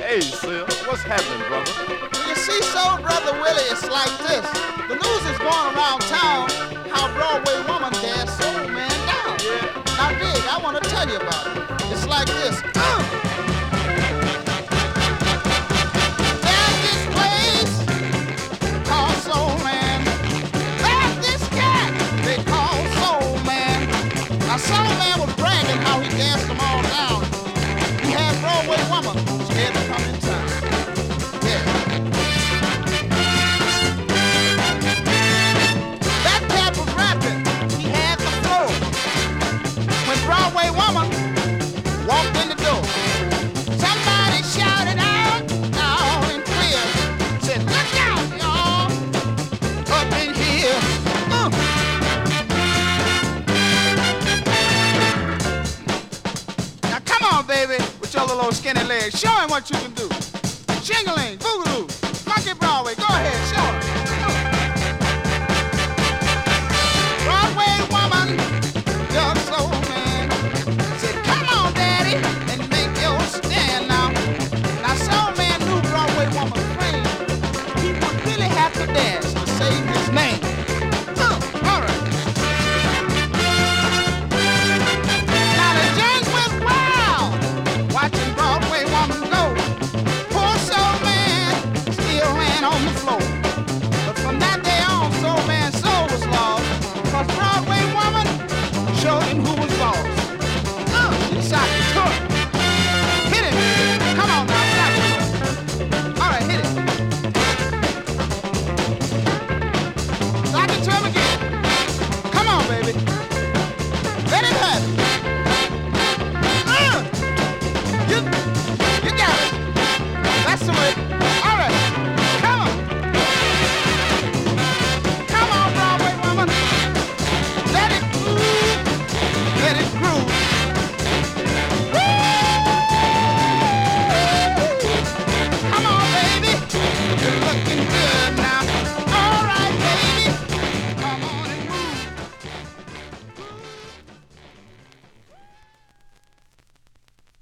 Hey, Sil, what's happening, brother? You see, so, Brother Willie, it's like this. The news is going around town how Broadway woman danced Soul Man down. Yeah. Now, Dig, I want to tell you about it. It's like this. There's this place called Soul Man. There's this cat they call Soul Man. Now, Soul Man was bragging how he danced them all down. He had Broadway woman scared to come in town. Yeah. That cat was rapping. He had the flow. When Broadway woman walked in the door, somebody shouted out loud and clear, said, "Look out, y'all, up in here." Now come on, baby, with your little skinny legs. Show him what you can do. Jingling, boogaloo, monkey Broadway. Go ahead, show him.